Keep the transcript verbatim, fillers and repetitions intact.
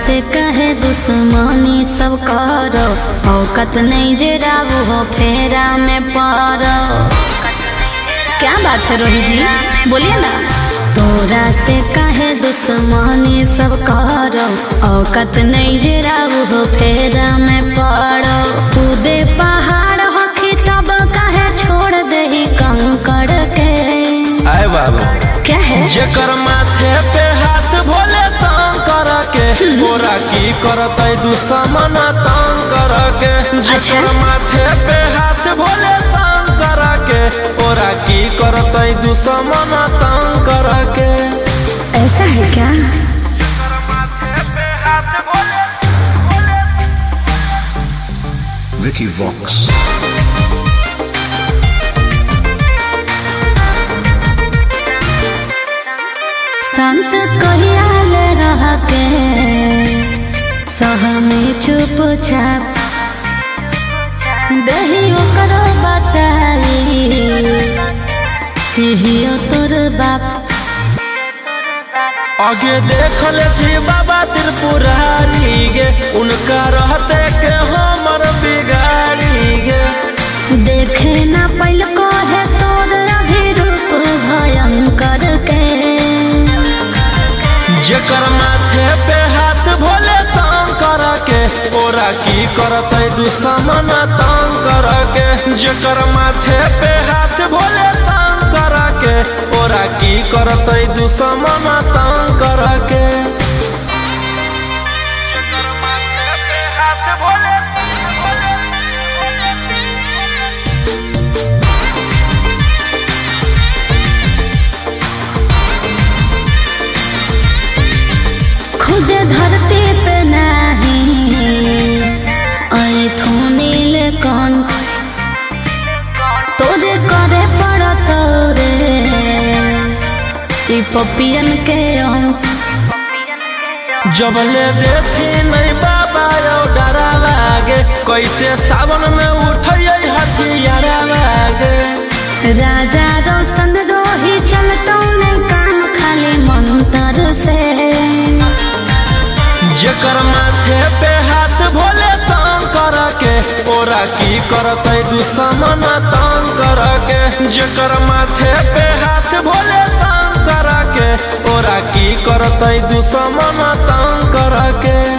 से कहे दुश्मनी सब करो, औकत नहीं जरा वो फेरा में पड़ो। क्या बात है रोहित जी, बोलिए ना। तोरा से कहे दुश्मनी सब करो, औकत नहीं जरा वो फेरा में पड़ो। कूदे पहाड़ होखी तब कहे छोड़ दे कंकड़ के। आए बाबू क्या है जेकर माथे पे हाथ भोले शंकर के, तोरा की करतै दुश्मन तंग कर के। जेकर माथे पे हाथ भोले शंकर के, तोरा की करतै दुश्मन तंग कर के। ऐसा है क्या? Vicky Vox. संत कहियाल रह के सह में चुपचाप दहियो करो बताई हियो तोर बाप। आगे देख ले थी बाबा त्रिपुरारी गे, उनका रहते के हमर बिगाड़ी गे। देखे ना पहले को है तोर अभी रूप भयंकर के। जेकर माथे पे हाथ भोले शंकर के, ओरा की करतै दुश्मन तंग कर के। जेकर माथे पे हाथ भोले शंकर के, ओरा की करतै दुश्मन तंग कर के। खुद धरती पे नहीं आए थो नीलकंठ, तोरे करे पड़ा तोरे ई पपियन के अंत। जब ले देखी नहीं बाबा यो डरा लागे, कैसे सावन में उठै हथियारा लागे। राजा रोशन रोही चलतो ने काम खाली मंत्र से। जेकर माथे पे हाथ भोले शंकर के, ओरा की करतै दुश्मन तंग कर के। जेकर माथे पे हाथ भोले शंकर के, ओरा की करतै दुश्मन तंग कर के।